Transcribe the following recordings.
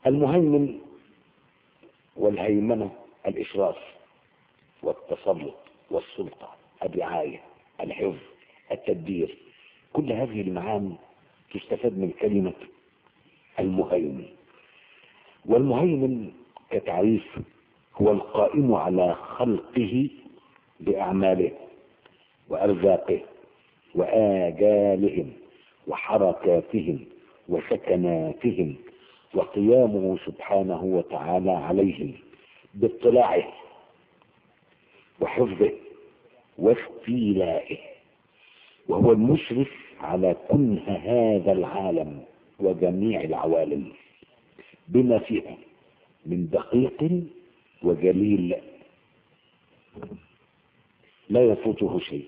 المهيمن والهيمنة الإشراف والتسلط والسلطة، الرعاية، الحفظ، التدبير، كل هذه المعاني تستفاد من كلمة المهيمن. والمهيمن كتعريف هو القائم على خلقه بأعماله وأرزاقه وآجالهم وحركاتهم وسكناتهم، وقيامه سبحانه وتعالى عليهم باطلاعه وحفظه واستيلائه، وهو المشرف على كنه هذا العالم وجميع العوالم بما فيها من دقيق وجليل لا يفوته شيء.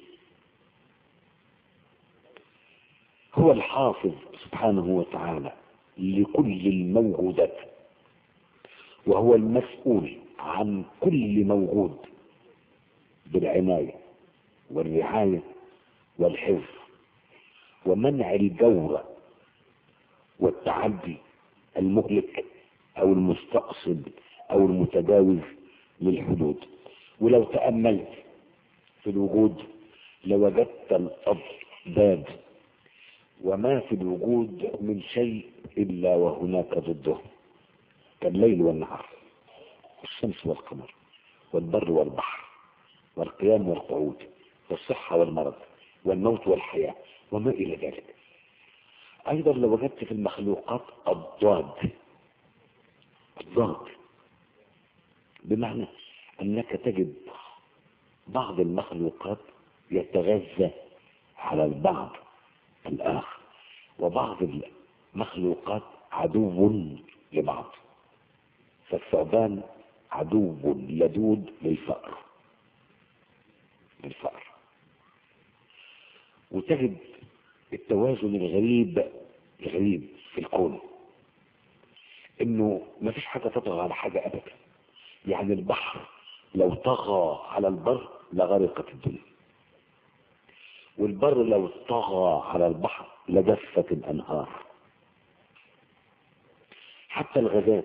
هو الحافظ سبحانه وتعالى لكل الموجودات، وهو المسؤول عن كل موجود بالعناية والرعاية والحفظ ومنع الجور والتعدي المهلك أو المستقصد أو المتجاوز للحدود. ولو تأملت في الوجود لوجدت الأضداد، وما في الوجود من شيء إلا وهناك ضده، كالليل والنهار، الشمس والقمر، والبر والبحر، والقيام والقعود، والصحة والمرض، والموت والحياة، وما إلى ذلك. أيضا لو وجدت في المخلوقات الضاد، بمعنى أنك تجد بعض المخلوقات يتغذى على البعض الآخر، وبعض المخلوقات عدو لبعض، فالثعبان عدو لدود للفأر، وتجد التوازن الغريب في الكون، انه ما فيش حاجة تطغى على حاجة ابدا. يعني البحر لو طغى على البر لغرقت الدنيا، والبر لو طغى على البحر لجفت الانهار. حتى الغازات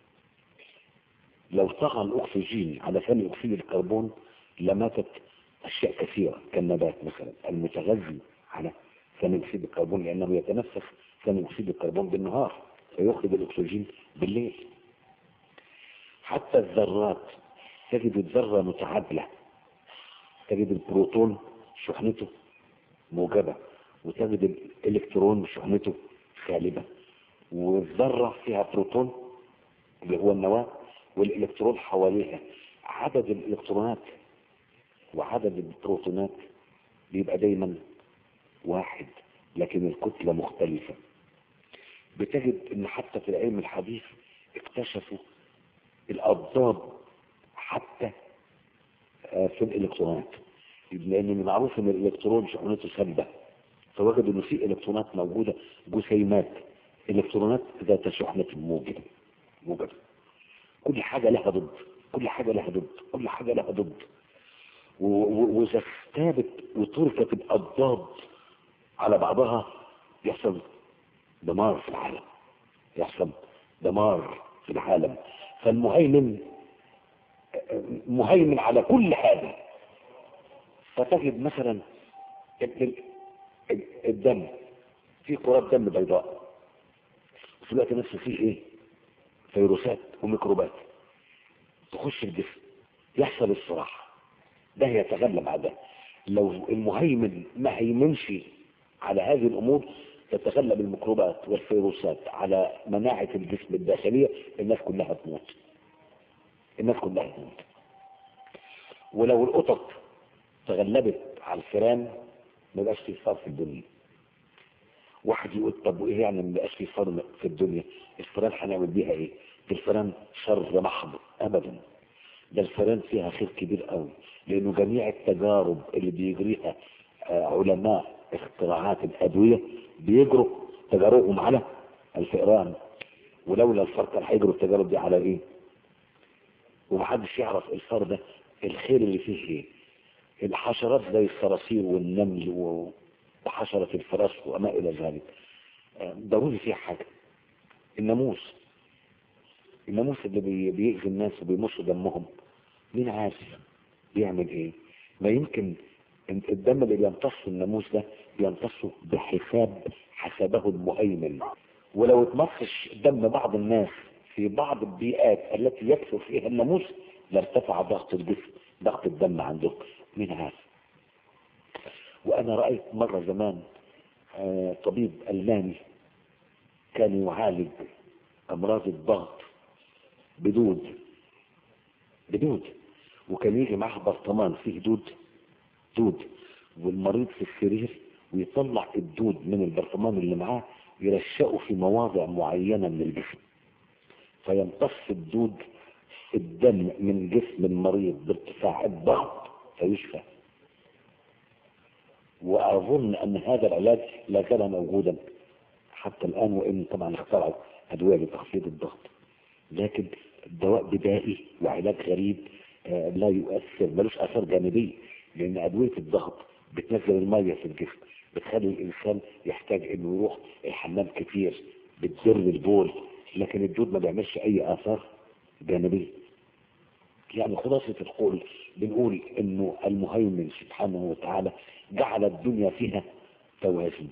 لو طغى الاكسجين على ثاني اكسيد الكربون لماتت اشياء كثيرة، كالنبات مثلا المتغذي على ثاني اكسيد الكربون، لانه يتنفس ثاني اكسيد الكربون بالنهار فيخرج الاكسجين بالليل. حتى الذرات تجد الذرة متعادلة، تجد البروتون شحنته موجبة، وتجد الالكترون شحنته سالبة، والذرة فيها بروتون اللي هو النواة، والالكترون حواليها. عدد الالكترونات وعدد البروتونات بيبقى دايما واحد، لكن الكتلة مختلفة. بتجد ان حتى في العلم الحديث اكتشفوا الأضداد حتى في الإلكترونات، لأن معروف ان الإلكترون شحنته سالبة، فوجدوا ان في إلكترونات موجودة جسيمات إلكترونات ذات شحنة موجبة. كل حاجة لها ضد، وإذا اختابت وتركت الأضداد على بعضها يحصل دمار في العالم. فالمهيمن مهيمن على كل حاجة. فتجد مثلا الدم، في كرات دم بيضاء، وفي الوقت نفسه فيه ايه؟ فيروسات وميكروبات تخش الجسم، يحصل الصراع، ده يتغلب على ده. لو المهيمن ما هيمنش على هذه الامور تتغلب الميكروبات والفيروسات على مناعة الجسم الداخلية، الناس كلها تموت. ولو القطط تغلبت على الفئران ما يبقاش في فار في الدنيا. واحد يقول طب وايه يعني ما يبقاش في فار في الدنيا؟ الفئران هنعمل بيها ايه؟ الفئران شر محض ابدا، ده الفئران فيها خير كبير قوي، لانه جميع التجارب اللي بيجريها علماء اختراعات الادويه بيجروا تجاربهم على الفئران، ولولا الفار كان هيجروا التجارب دي على ايه؟ ومحدش يعرف الفار ده الخير اللي فيه ايه. الحشرات زي الصراصير والنمل وحشرة الفراش وما الى ذلك ضروري فيها حاجة. الناموس الناموس اللي بيأذي الناس وبيمصوا دمهم، مين عارف بيعمل ايه؟ ما يمكن الدم اللي بيمتص الناموس ده بيمتصه بحساب حسبه المهيمن. ولو اتمصش دم بعض الناس في بعض البيئات التي يكثر فيها الناموس لارتفع ضغط الجسم، ضغط الدم عندهم، مين عارف؟ وانا رأيت مرة زمان طبيب ألماني كان يعالج امراض الضغط بدود، وكان يجي معاه برطمان فيه دود، والمريض في السرير ويطلع الدود من البرطمان اللي معاه يرشقه في مواضع معينة من الجسم، فيمتص الدود الدم من جسم المريض بارتفاع الضغط فيشفى. واظن ان هذا العلاج لا زال موجودا حتى الان، وان طبعا اخترعوا ادوية لتخفيض الضغط، لكن دواء بدائي وعلاج غريب لا يؤثر، ملوش اثار جانبية، لان ادوية الضغط بتنزل المية في الجسم، بتخلي الانسان يحتاج انه يروح الحمام كتير، بتزر البول، لكن الدود ما بيعملش اي اثار جانبية. يعني خلاصة القول بنقول انه المهيمن سبحانه وتعالى جعل الدنيا فيها توازن.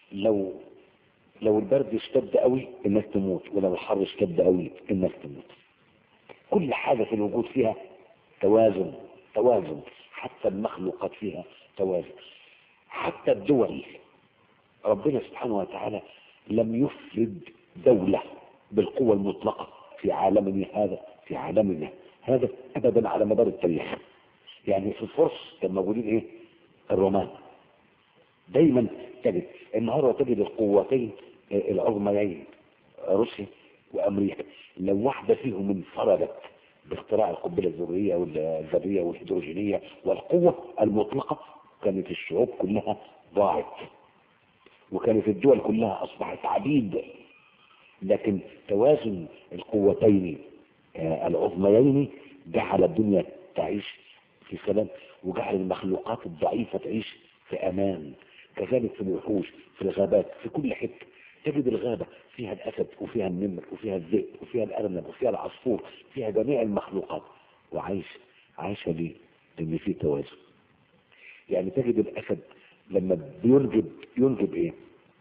لو البرد اشتد قوي الناس تموت، ولو الحر اشتد قوي الناس تموت. كل حاجة في الوجود فيها توازن، حتى المخلوقات فيها توازن، حتى الدول. ربنا سبحانه وتعالى لم يفرد دولة بالقوة المطلقة في عالمنا هذا ابدا على مدار التاريخ. يعني في الفرس كان موجودين ايه؟ الرومان. دايما تجد النهارده تجد القوتين العظميين روسيا وامريكا، لو واحده فيهم انفردت باختراع القنبله الذريه والذريه والهيدروجينيه والقوه المطلقه كانت الشعوب كلها ضاعت، وكانت الدول كلها اصبحت عبيد. لكن توازن القوتين العظميين جعل الدنيا تعيش في سلام، وجعل المخلوقات الضعيفة تعيش في امان. كذلك في الوحوش، في الغابات، في كل حته تجد الغابة فيها الاسد وفيها النمر وفيها الذئب وفيها الارنب وفيها العصفور، فيها جميع المخلوقات عايشة ليه؟ لان في توازن. يعني تجد الاسد لما ينجب ايه؟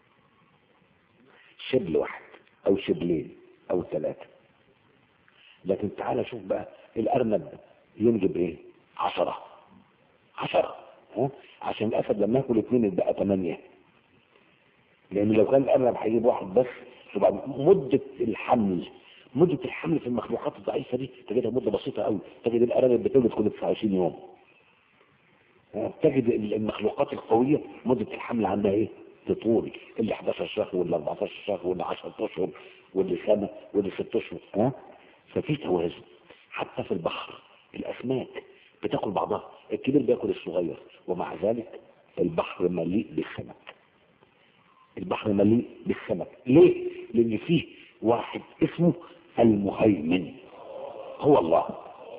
شبل واحد او شبلين او ثلاثة. لكن تعالى شوف بقى الارنب ينجب ايه؟ 10. عشان الاسد لما ياكل 2 يبقى 8. لان لو كان الارنب هيجيب واحد بس تبقى مدة الحمل في المخلوقات الضعيفة دي تجدها مدة بسيطة قوي. تجد الارنب بتولد كل 29 يوم. تجد المخلوقات القوية مدة الحمل عندها ايه؟ تطول، اللي 11 شهر واللي 14 شهر واللي 10 اشهر واللي سنة واللي 6 اشهر. ففي توازن. حتى في البحر الاسماك بتاكل بعضها، الكبير بياكل الصغير، ومع ذلك البحر مليء بالسمك. ليه؟ لان فيه واحد اسمه المهيمن، هو الله.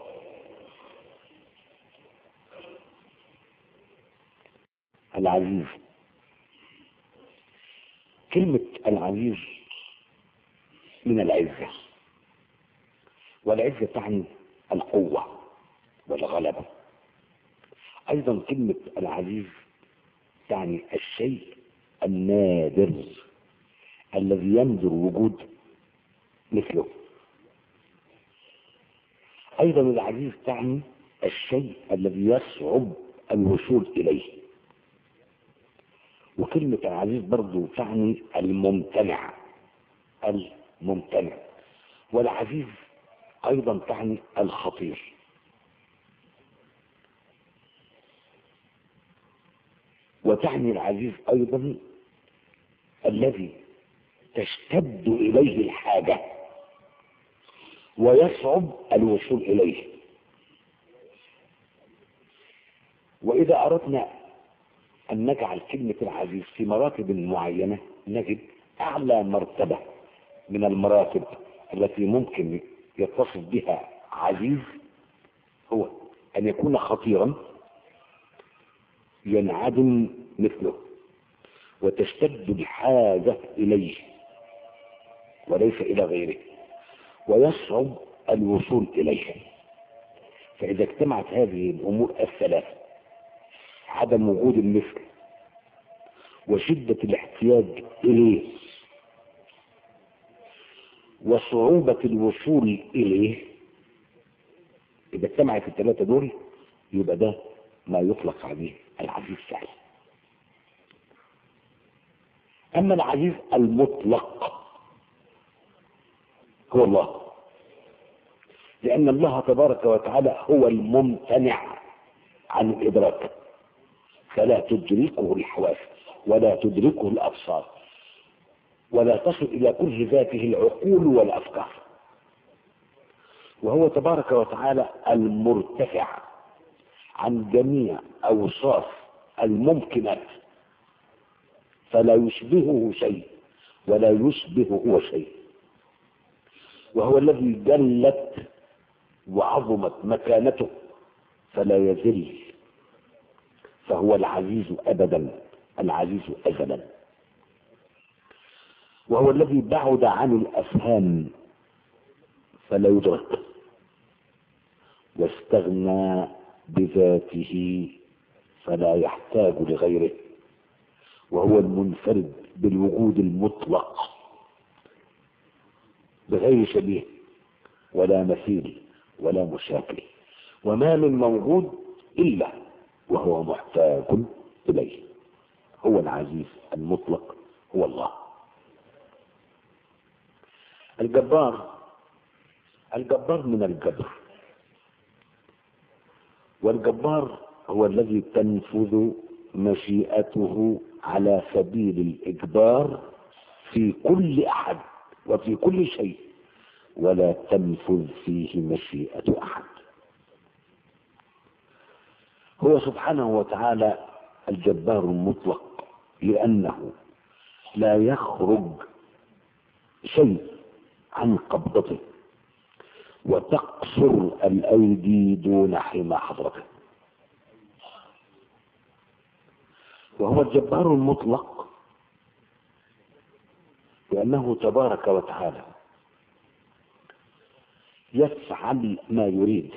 العزيز، كلمة العزيز من العزة، والعزة تعني القوة والغلبة. ايضا كلمة العزيز تعني الشيء النادر الذي يندر وجود مثله. ايضا العزيز تعني الشيء الذي يصعب الوصول اليه. وكلمة العزيز برضو تعني الممتنع. والعزيز ايضا تعني الخطير. وتعني العزيز ايضا الذي تشتد اليه الحاجة ويصعب الوصول اليه. واذا اردنا ان نجعل كلمة العزيز في مراتب معينة نجد اعلى مرتبة من المراتب التي ممكن يتصف بها عزيز هو ان يكون خطيرا ينعدم مثله وتشتد الحاجة اليه وليس الى غيره. ويصعب الوصول إليه. فإذا اجتمعت هذه الأمور الثلاثة، عدم وجود المثل وشدة الاحتياج إليه وصعوبة الوصول إليه، إذا اجتمعت الثلاثة دول يبقى ده ما يطلق عليه العزيز فعلا. أما العزيز المطلق هو الله، لأن الله تبارك وتعالى هو الممتنع عن الإدراك، فلا تدركه الحواس ولا تدركه الأبصار ولا تصل إلى كل ذاته العقول والأفكار. وهو تبارك وتعالى المرتفع عن جميع أوصاف الممكنات، فلا يشبهه شيء ولا يشبه هو شيء. وهو الذي جلت وعظمت مكانته فلا يذل، فهو العزيز أبدا العزيز أزلا. وهو الذي بعد عن الأفهام فلا يدرك، واستغنى بذاته فلا يحتاج لغيره. وهو المنفرد بالوجود المطلق بغير شبيه ولا مثيل ولا مشاكل، وما من موجود إلا وهو محتاج إليه. هو العزيز المطلق، هو الله. الجبار من الجبر، والجبار هو الذي تنفذ مشيئته على سبيل الإجبار في كل أحد وفي كل شيء، ولا تنفذ فيه مشيئة أحد. هو سبحانه وتعالى الجبار المطلق، لأنه لا يخرج شيء عن قبضته، وتقصر الأيدي دون حمى حضرته. وهو الجبار المطلق لأنه تبارك وتعالى يفعل ما يريد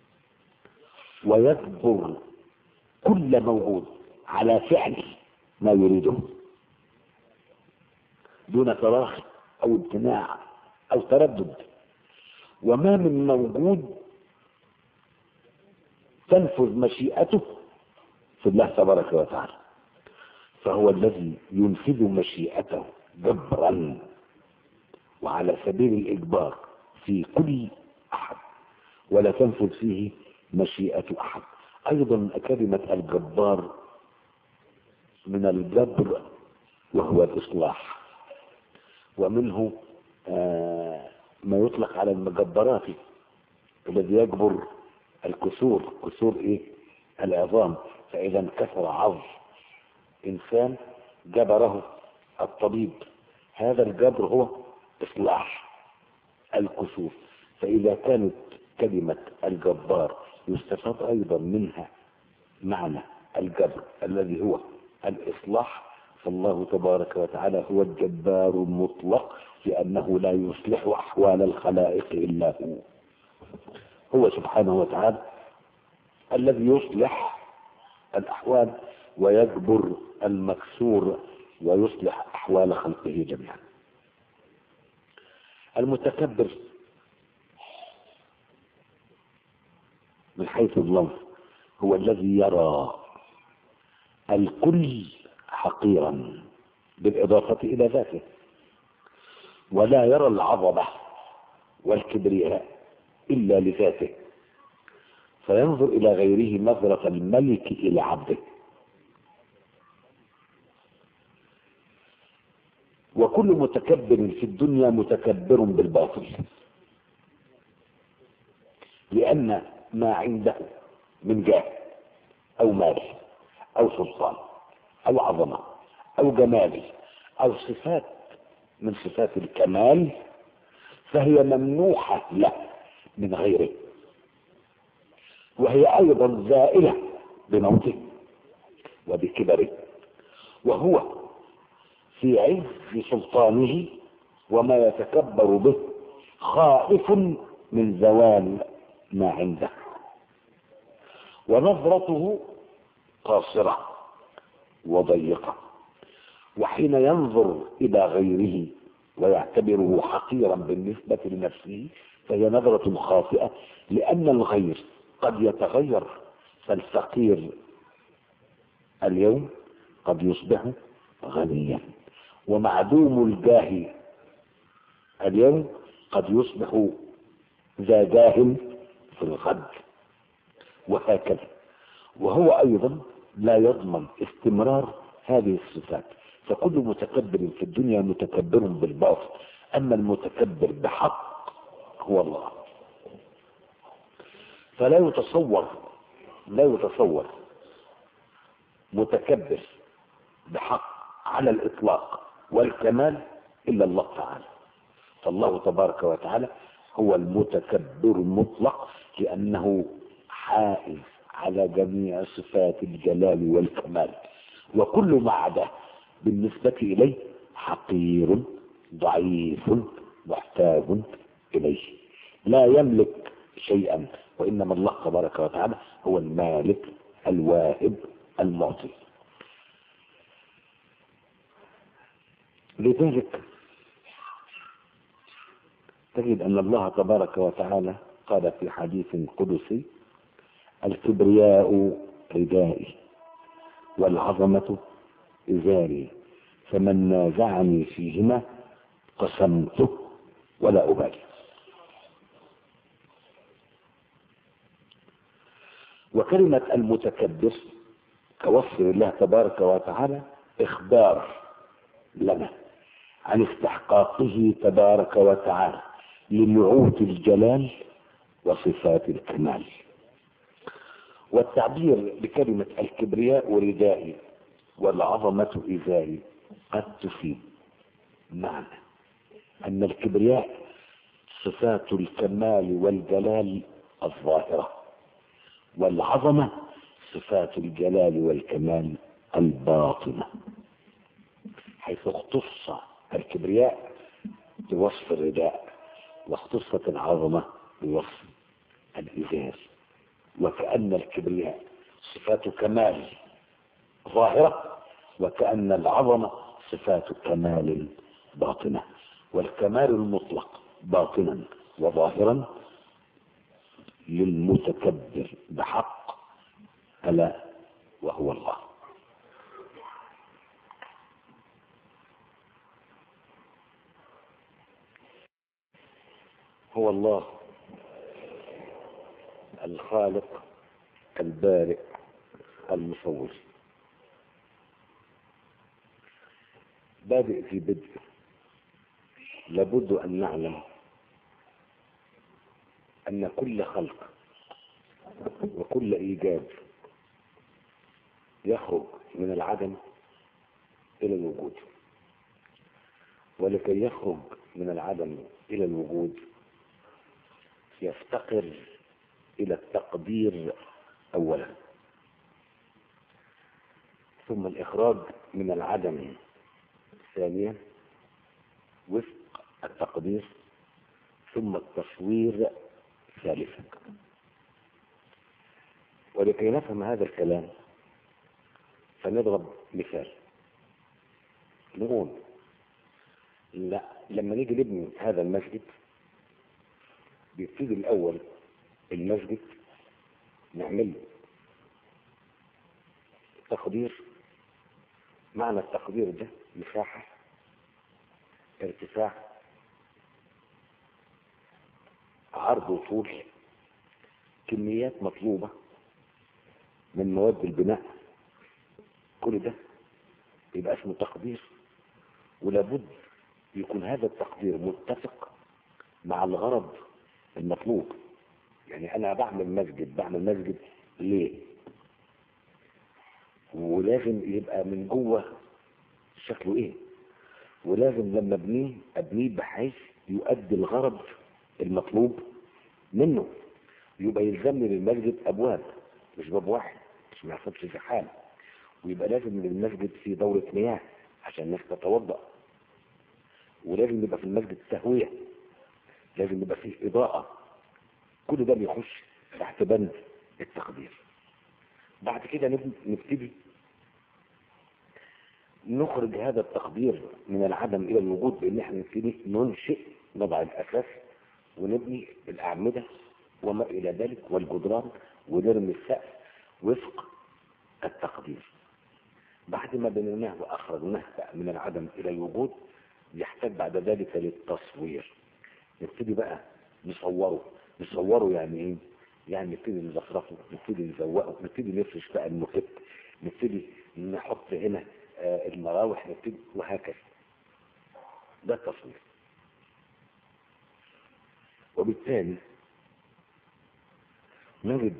ويجبر كل موجود على فعل ما يريده دون تراخي أو امتناع أو تردد. وما من موجود تنفذ مشيئته في الله تبارك وتعالى، فهو الذي ينفذ مشيئته جبرا وعلى سبيل الإجبار في كل أحد، ولا تنفذ فيه مشيئة أحد. أيضا كلمة الجبار من الجبر وهو الإصلاح، ومنه ما يطلق على المجبرات الذي يجبر الكسور، كسور ايه؟ العظام. فإذا انكسر عظم إنسان جبره الطبيب، هذا الجبر هو إصلاح الكسور. فإذا كانت كلمة الجبار يستفاد أيضا منها معنى الجبر الذي هو الإصلاح، فالله تبارك وتعالى هو الجبار المطلق، لأنه لا يصلح أحوال الخلائق إلا هو. هو سبحانه وتعالى الذي يصلح الأحوال ويجبر المكسور ويصلح أحوال خلقه جميعا. المتكبر من حيث اللفظ هو الذي يرى الكل حقيرا بالإضافة إلى ذاته، ولا يرى العظمة والكبرياء إلا لذاته، فينظر إلى غيره نظرة الملك إلى عبده. وكل متكبر في الدنيا متكبر بالباطل، لأن ما عنده من جاه أو مال أو سلطان أو عظمة أو جمال أو صفات من صفات الكمال فهي ممنوحة له من غيره، وهي أيضا زائلة بموته وبكبره، وهو في عز سلطانه وما يتكبر به خائف من زوال ما عنده، ونظرته قاصرة وضيقة، وحين ينظر إلى غيره ويعتبره حقيرا بالنسبة لنفسه فهي نظرة خاطئة، لأن الغير قد يتغير، فالفقير اليوم قد يصبح غنيا، ومعدوم الجاه اليوم قد يصبح ذا جاه في الغد، وهكذا. وهو أيضا لا يضمن استمرار هذه الصفات، فكل متكبر في الدنيا متكبر بالباطل، أما المتكبر بحق هو الله. فلا يتصور متكبر بحق على الإطلاق والكمال إلا الله تعالى. فالله تبارك وتعالى هو المتكبر المطلق، لأنه حائز على جميع صفات الجلال والكمال، وكل ما عداه بالنسبة إليه حقير ضعيف محتاج إليه، لا يملك شيئا، وإنما الله تبارك وتعالى هو المالك الواهب المعطي. لذلك تجد أن الله تبارك وتعالى قال في حديث قدسي: الكبرياء ردائي والعظمة إزاري، فمن نازعني فيهما قسمته ولا أبالي. وكلمة المتكبر كوصف الله تبارك وتعالى إخبار لنا عن استحقاقه تبارك وتعالى لنعوت الجلال وصفات الكمال. والتعبير بكلمة الكبرياء ردائي والعظمة إزاري قد تفيد معنى أن الكبرياء صفات الكمال والجلال الظاهرة، والعظمة صفات الجلال والكمال الباطنة، حيث اختص الكبرياء بوصف الرداء واختصت العظمة بوصف الإزار، وكأن الكبرياء صفات كمال ظاهرة، وكأن العظمة صفات كمال باطنة، والكمال المطلق باطنا وظاهرا للمتكبر بحق ألا وهو الله. هو الله الخالق البارئ المصور، بادئ في بدء. لابد أن نعلم أن كل خلق وكل إيجاد يخرج من العدم إلى الوجود، ولكي يخرج من العدم إلى الوجود يفتقر إلى التقدير أولا، ثم الإخراج من العدم ثانيا وفق التقدير، ثم التصوير ثالثا. ولكي نفهم هذا الكلام فنضرب مثال. نقول لا، لما نيجي نبني هذا المسجد بيبتدي الأول المسجد نعمل تقدير. معنى التقدير ده مساحة، ارتفاع، عرض وطول، كميات مطلوبة من مواد البناء، كل ده يبقى اسمه تقدير. ولابد يكون هذا التقدير متفق مع الغرض المطلوب. يعني انا بعمل مسجد ليه؟ ولازم يبقى من جوه شكله ايه، ولازم لما ابنيه بحيث يؤدي الغرض المطلوب منه. يبقى يلزمني للمسجد ابواب، مش باب واحد مش ما يحصلش زحام، ويبقى لازم للمسجد في دورة مياه عشان الناس تتوضأ، ولازم يبقى في المسجد تهوية لازم يبقى فيه إضاءة. كل ده بيخش تحت بند التقدير. بعد كده نبتدي نخرج هذا التقدير من العدم إلى الوجود بإن احنا نبتدي ننشئ، نضع الأساس ونبني الأعمدة وما إلى ذلك والجدران ونرمي السقف وفق التقدير. بعد ما بنيناه وأخرجناه من العدم إلى الوجود يحتاج بعد ذلك للتصوير. نبتدي بقى نصوره يعني ايه؟ يعني نبتدي نزخرفه، نبتدي نزوقه، نبتدي نفرش بقى الموكيت، نبتدي نحط هنا المراوح، نبتدي وهكذا. ده التصوير. وبالتالي نجد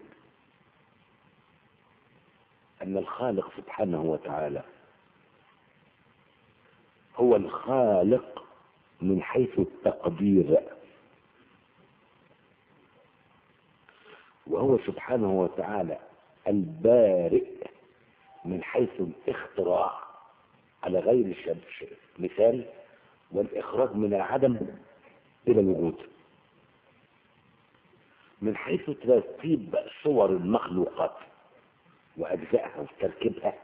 أن الخالق سبحانه وتعالى هو الخالق من حيث التقدير، وهو سبحانه وتعالى البارئ من حيث الاختراع على غير مثال، والإخراج من العدم إلى الوجود. من حيث ترتيب صور المخلوقات وأجزائها وتركيبها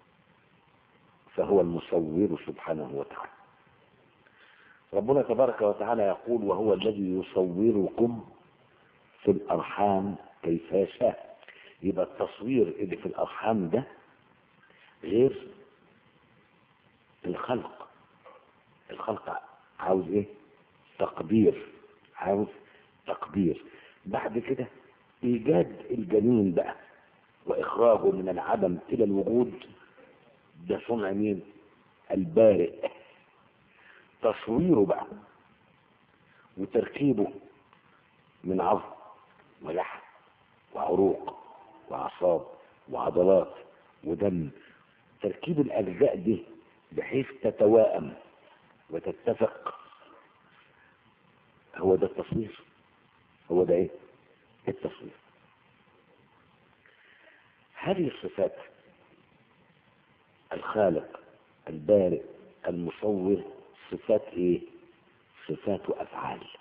فهو المصور سبحانه وتعالى. ربنا تبارك وتعالى يقول: وهو الذي يصوركم في الأرحام كيف يشاء. يبقى التصوير اللي في الأرحام ده غير الخلق. الخلق عاوز ايه؟ تقدير، عاوز تقدير. بعد كده ايجاد الجنين بقى واخراجه من العدم الى الوجود، ده صنع مين؟ البارئ. تصويره بقى وتركيبه من عظم ولحم وعروق واعصاب وعضلات ودم، تركيب الاجزاء دي بحيث تتوائم وتتفق، هو ده التصوير. هو ده ايه؟ التصوير. هذه الصفات، الخالق البارئ المصور، صفات ايه؟ صفات افعال.